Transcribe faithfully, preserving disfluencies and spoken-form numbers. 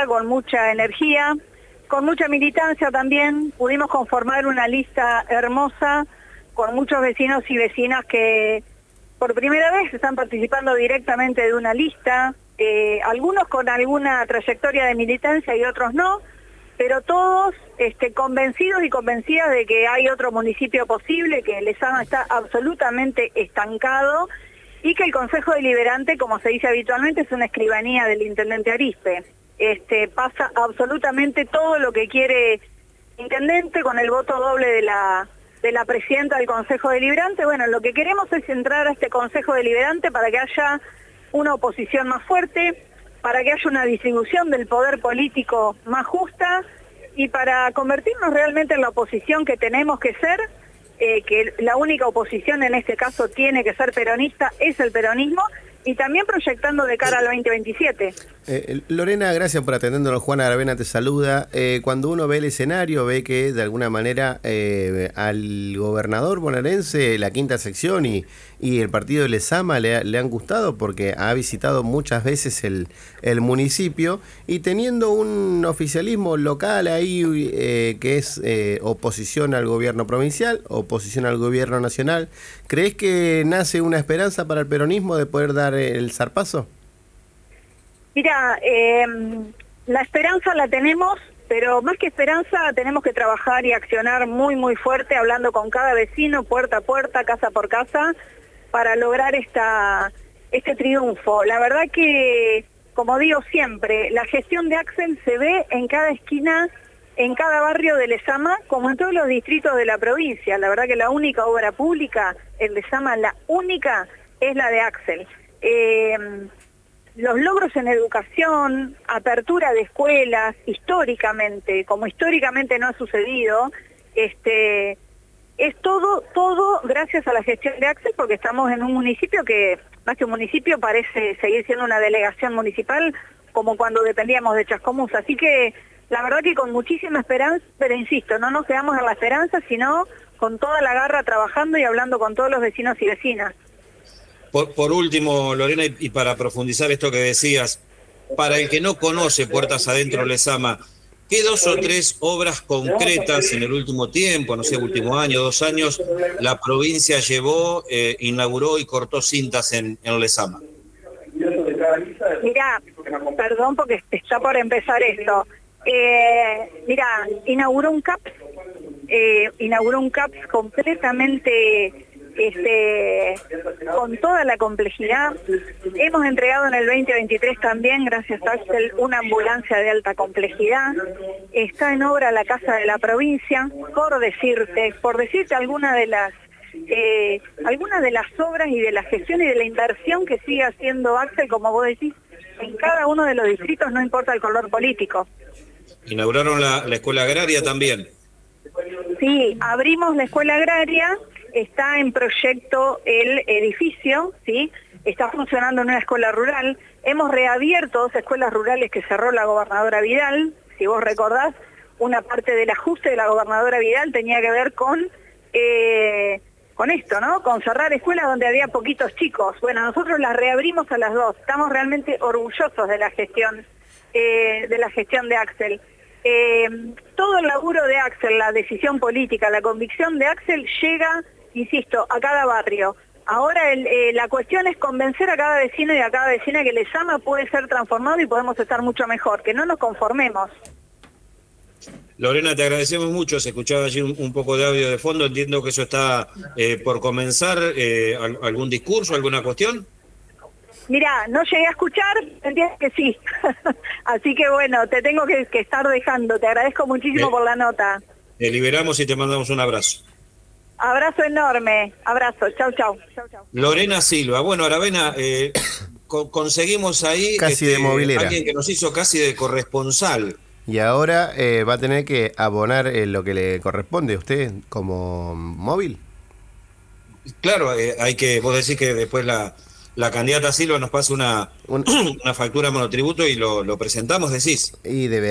verdad con mucha energía, con mucha militancia también. Pudimos conformar una lista hermosa con muchos vecinos y vecinas que por primera vez están participando directamente de una lista, eh, algunos con alguna trayectoria de militancia y otros no, pero todos este, convencidos y convencidas de que hay otro municipio posible, que Lezama está absolutamente estancado y que el Consejo Deliberante, como se dice habitualmente, es una escribanía del intendente Arispe. Este, pasa absolutamente todo lo que quiere el intendente con el voto doble de la, de la presidenta del Consejo Deliberante. Bueno, lo que queremos es entrar a este Consejo Deliberante para que haya una oposición más fuerte, para que haya una distribución del poder político más justa y para convertirnos realmente en la oposición que tenemos que ser, eh, que la única oposición en este caso tiene que ser peronista, es el peronismo, y también proyectando de cara al veinte veintisiete. Eh, Lorena, gracias por atendernos. Juana Aravena te saluda. Eh, cuando uno ve el escenario, ve que de alguna manera eh, al gobernador bonaerense, la quinta sección y, y el partido de Lezama le, le han gustado porque ha visitado muchas veces el, el municipio, y teniendo un oficialismo local ahí eh, que es eh, oposición al gobierno provincial, oposición al gobierno nacional, ¿crees que nace una esperanza para el peronismo de poder dar el zarpazo? Mira, eh, la esperanza la tenemos, pero más que esperanza tenemos que trabajar y accionar muy muy fuerte, hablando con cada vecino, puerta a puerta, casa por casa, para lograr esta, este triunfo. La verdad que, como digo siempre, la gestión de Axel se ve en cada esquina, en cada barrio de Lezama, como en todos los distritos de la provincia. La verdad que la única obra pública en Lezama, la única, es la de Axel. Eh, Los logros en educación, apertura de escuelas, históricamente, como históricamente no ha sucedido, este, es todo, todo gracias a la gestión de Axel, porque estamos en un municipio que, más que un municipio, parece seguir siendo una delegación municipal, como cuando dependíamos de Chascomús. Así que, la verdad que con muchísima esperanza, pero insisto, no nos quedamos en la esperanza, sino con toda la garra trabajando y hablando con todos los vecinos y vecinas. Por, por último, Lorena, y, y para profundizar esto que decías, para el que no conoce Puertas Adentro Lezama, ¿qué dos o tres obras concretas en el último tiempo, no sé, último año, dos años, la provincia llevó, eh, inauguró y cortó cintas en, en Lezama? Mirá, perdón porque está por empezar esto. Eh, mirá, inauguró un C A P S, eh, inauguró un C A P S completamente... Este, con toda la complejidad. Hemos entregado en el veinte veintitrés también, gracias a Axel, una ambulancia de alta complejidad. Está en obra la Casa de la Provincia, por decirte, por decirte alguna de las eh, algunas de las obras y de la gestión y de la inversión que sigue haciendo Axel, como vos decís, en cada uno de los distritos, no importa el color político. Inauguraron la, la escuela agraria también. Sí, abrimos la escuela agraria. Está en proyecto el edificio, ¿sí? Está funcionando en una escuela rural. Hemos reabierto dos escuelas rurales que cerró la gobernadora Vidal. Si vos recordás, una parte del ajuste de la gobernadora Vidal tenía que ver con, eh, con esto, ¿no? Con cerrar escuelas donde había poquitos chicos. Bueno, nosotros las reabrimos a las dos. Estamos realmente orgullosos de la gestión, eh, de la gestión de Axel. Eh, todo el laburo de Axel, la decisión política, la convicción de Axel llega, insisto, a cada barrio. Ahora el, eh, la cuestión es convencer a cada vecino y a cada vecina que Lezama puede ser transformado y podemos estar mucho mejor, que no nos conformemos. Lorena, te agradecemos mucho. Se escuchaba allí un, un poco de audio de fondo. Entiendo que eso está eh, por comenzar. Eh, ¿Algún discurso, alguna cuestión? Mirá, no llegué a escuchar, entiendo que sí. Así que bueno, te tengo que, que estar dejando. Te agradezco muchísimo Bien. por la nota. Te liberamos y te mandamos un abrazo. Abrazo enorme, abrazo, chau, chau. chau, chau. Lorena Silva, bueno, Aravena, eh, co conseguimos ahí casi este, de movilera. Alguien que nos hizo casi de corresponsal. Y ahora eh, va a tener que abonar eh, lo que le corresponde a usted como móvil. Claro, eh, hay que, vos decís que después la, la candidata Silva nos pasa una, Un... una factura monotributo y lo, lo presentamos, decís. Y debe